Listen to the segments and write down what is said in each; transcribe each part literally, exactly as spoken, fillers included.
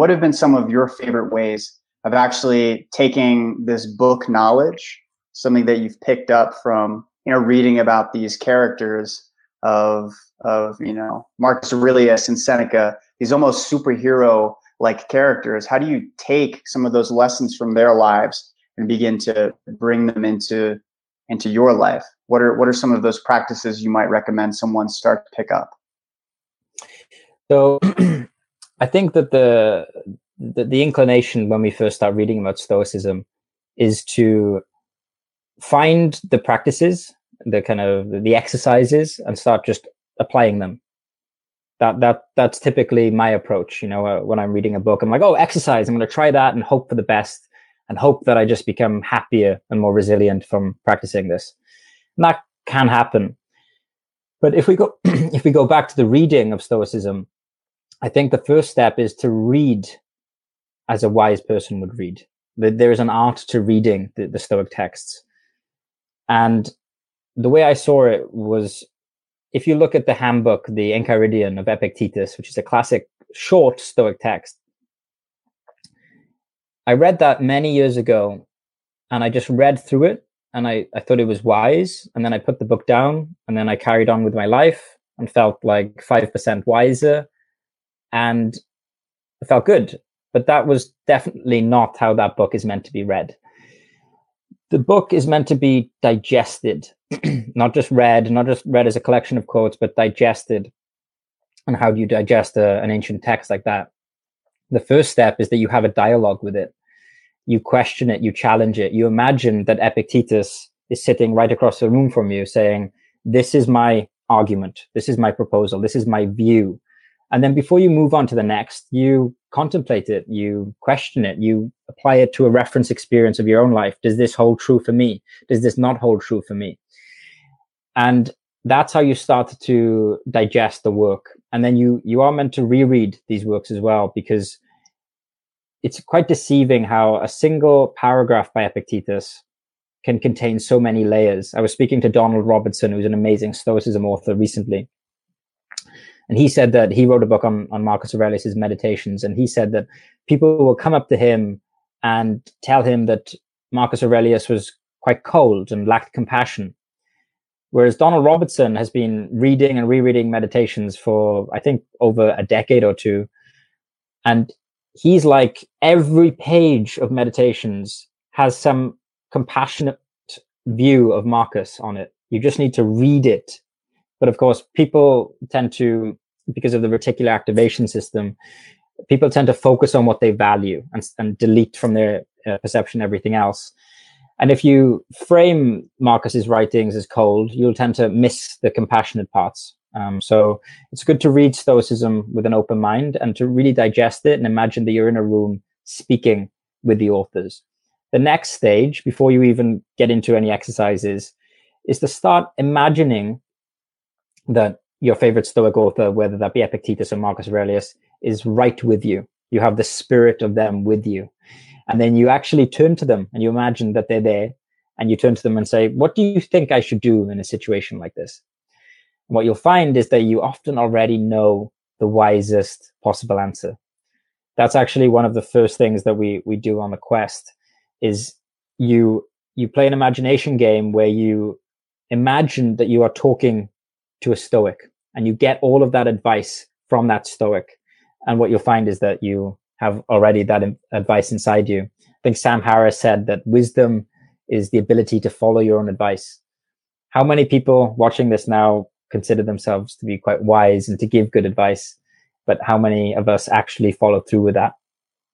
what have been some of your favorite ways of actually taking this book knowledge, something that you've picked up from, you know, reading about these characters of, of, you know, Marcus Aurelius and Seneca, these almost superhero like characters? How do you take some of those lessons from their lives and begin to bring them into, into your life? What are, what are some of those practices you might recommend someone start to pick up? So I think that the, the the inclination when we first start reading about Stoicism is to find the practices, the kind of the exercises, and start just applying them. That that that's typically my approach. You know, uh, when I'm reading a book, I'm like, oh, exercise. I'm going to try that and hope for the best, and hope that I just become happier and more resilient from practicing this. And that can happen. But if we go if we go back to the reading of Stoicism, I think the first step is to read as a wise person would read. There is an art to reading the, the Stoic texts. And the way I saw it was, if you look at the handbook, the Enchiridion of Epictetus, which is a classic short Stoic text, I read that many years ago, and I just read through it, and I, I thought it was wise. And then I put the book down, and then I carried on with my life and felt like five percent wiser. And it felt good, but that was definitely not how that book is meant to be read. The book is meant to be digested, not just read, not just read as a collection of quotes, but digested. And how do you digest a, an ancient text like that? The first step is that you have a dialogue with it. You question it, you challenge it. You imagine that Epictetus is sitting right across the room from you saying, this is my argument, this is my proposal, this is my view. And then before you move on to the next, you contemplate it, you question it, you apply it to a reference experience of your own life. Does this hold true for me? Does this not hold true for me? And that's how you start to digest the work. And then you, you are meant to reread these works as well, because it's quite deceiving how a single paragraph by Epictetus can contain so many layers. I was speaking to Donald Robertson, who's an amazing Stoicism author, recently. And he said that he wrote a book on, on Marcus Aurelius's Meditations. And he said that people will come up to him and tell him that Marcus Aurelius was quite cold and lacked compassion. Whereas Donald Robertson has been reading and rereading Meditations for, I think, over a decade or two. And he's like, every page of Meditations has some compassionate view of Marcus on it. You just need to read it. But of course, people tend to, because of the reticular activation system, people tend to focus on what they value and, and delete from their uh, perception everything else. And if you frame Marcus's writings as cold, you'll tend to miss the compassionate parts. Um, so it's good to read Stoicism with an open mind and to really digest it and imagine that you're in a room speaking with the authors. The next stage, before you even get into any exercises, is to start imagining that your favorite Stoic author, whether that be Epictetus or Marcus Aurelius, is right with you. You have the spirit of them with you. And then you actually turn to them and you imagine that they're there, and you turn to them and say, what do you think I should do in a situation like this? And what you'll find is that you often already know the wisest possible answer. That's actually one of the first things that we, we do on the quest is you, you play an imagination game where you imagine that you are talking to a Stoic, and you get all of that advice from that Stoic. And what you'll find is that you have already that in- advice inside you. I think Sam Harris said that wisdom is the ability to follow your own advice. How many people watching this now consider themselves to be quite wise and to give good advice? But how many of us actually follow through with that?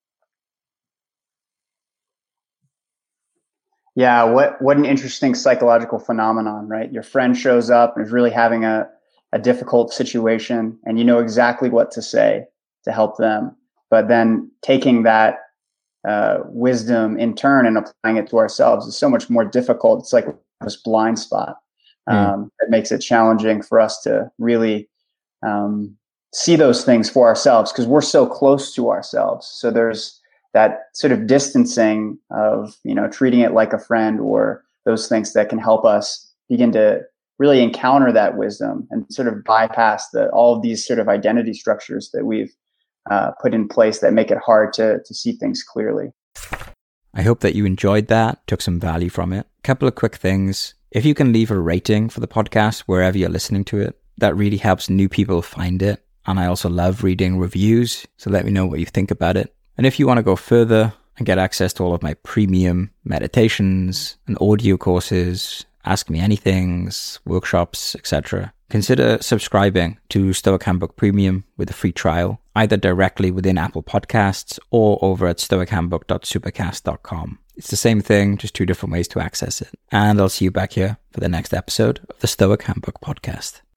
Yeah, what what an interesting psychological phenomenon, right? Your friend shows up and is really having a, a difficult situation, and you know exactly what to say to help them. But then taking that uh, wisdom in turn and applying it to ourselves is so much more difficult. It's like this blind spot um, mm. that makes it challenging for us to really um, see those things for ourselves, because we're so close to ourselves. So there's that sort of distancing of, you know, treating it like a friend, or those things that can help us begin to really encounter that wisdom and sort of bypass the, all of these sort of identity structures that we've uh, put in place that make it hard to to see things clearly. I hope that you enjoyed that, took some value from it. A couple of quick things. If you can leave a rating for the podcast wherever you're listening to it, that really helps new people find it. And I also love reading reviews, so let me know what you think about it. And if you want to go further and get access to all of my premium meditations and audio courses, Ask Me Anythings, workshops, et cetera, consider subscribing to Stoic Handbook Premium with a free trial, either directly within Apple Podcasts or over at stoic handbook dot supercast dot com. It's the same thing, just two different ways to access it. And I'll see you back here for the next episode of the Stoic Handbook Podcast.